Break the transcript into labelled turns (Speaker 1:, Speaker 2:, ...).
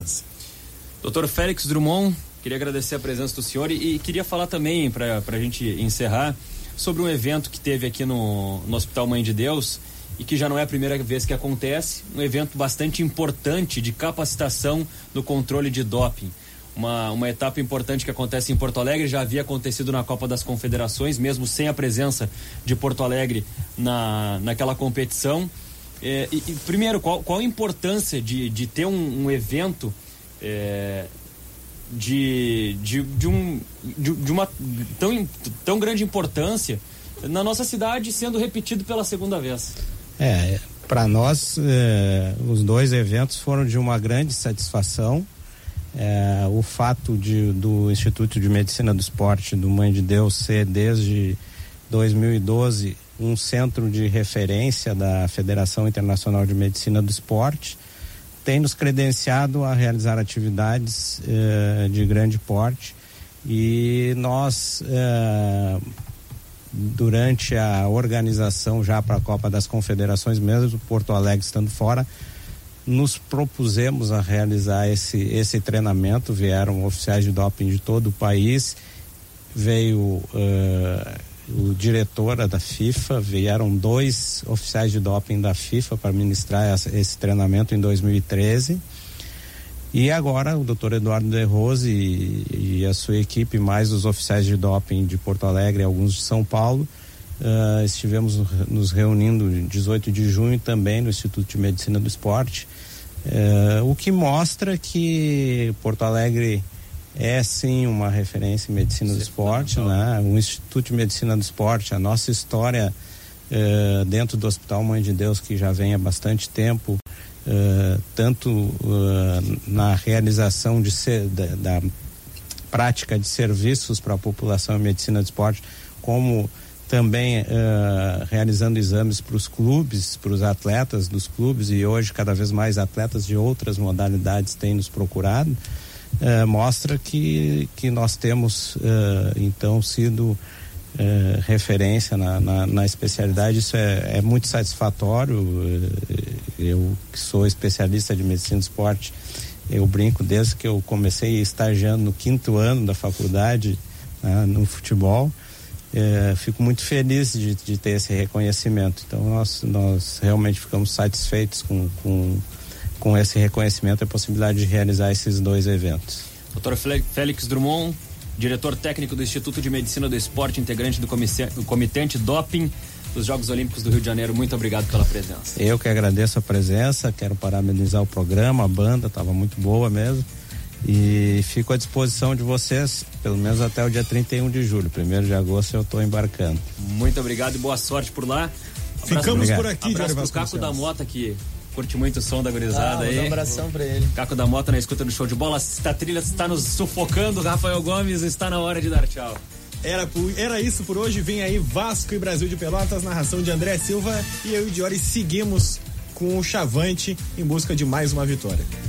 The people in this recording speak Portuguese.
Speaker 1: segurança.
Speaker 2: Dr. Félix Drummond, queria agradecer a presença do senhor e queria falar também, para a gente encerrar, sobre um evento que teve aqui no Hospital Mãe de Deus e que já não é a primeira vez que acontece, um evento bastante importante de capacitação no controle de doping. Uma etapa importante que acontece em Porto Alegre, já havia acontecido na Copa das Confederações, mesmo sem a presença de Porto Alegre naquela competição. Primeiro, qual a importância de ter um evento de uma tão grande importância na nossa cidade, sendo repetido pela segunda vez?
Speaker 3: Para nós, os dois eventos foram de uma grande satisfação. O fato do Instituto de Medicina do Esporte do Mãe de Deus ser desde 2012 um centro de referência da Federação Internacional de Medicina do Esporte tem nos credenciado a realizar atividades de grande porte, e nós durante a organização já para a Copa das Confederações, mesmo Porto Alegre estando fora, nos propusemos a realizar esse treinamento. Vieram oficiais de doping de todo o país, veio o diretor da FIFA, vieram 2 oficiais de doping da FIFA para ministrar esse treinamento em 2013, e agora o Dr. Eduardo De Rose e a sua equipe, mais os oficiais de doping de Porto Alegre e alguns de São Paulo, estivemos nos reunindo em 18 de junho também no Instituto de Medicina do Esporte, o que mostra que Porto Alegre é sim uma referência em medicina do esporte, né? O Instituto de Medicina do Esporte, a nossa história dentro do Hospital Mãe de Deus, que já vem há bastante tempo, tanto na realização da prática de serviços para a população em medicina do esporte, como também realizando exames para os clubes, para os atletas dos clubes, e hoje cada vez mais atletas de outras modalidades têm nos procurado. Mostra que nós temos então sido referência na especialidade. Isso é muito satisfatório. Eu que sou especialista de medicina do esporte, eu brinco desde que eu comecei estagiando no 5º ano da faculdade, no futebol. Fico muito feliz de ter esse reconhecimento. Então nós realmente ficamos satisfeitos com esse reconhecimento e a possibilidade de realizar esses 2 eventos.
Speaker 2: Dr. Félix Drummond, diretor técnico do Instituto de Medicina do Esporte, integrante do Comitê Antidoping dos Jogos Olímpicos do Rio de Janeiro, muito obrigado pela presença.
Speaker 3: Eu que agradeço a presença, quero parabenizar o programa, a banda estava muito boa mesmo, e fico à disposição de vocês, pelo menos até o dia 31 de julho, 1º de agosto eu estou embarcando.
Speaker 2: Muito obrigado e boa sorte por lá.
Speaker 1: Ficamos por aqui.
Speaker 2: Abraço pro Caco da Mota, que curte muito o som da gurizada aí.
Speaker 4: Um abração pra ele.
Speaker 2: Caco da Mota na escuta do Show de Bola. A trilha está nos sufocando. Rafael Gomes, está na hora de dar tchau.
Speaker 1: Era isso por hoje. Vem aí Vasco e Brasil de Pelotas, narração de André Silva, e eu e Diori seguimos com o Chavante em busca de mais uma vitória.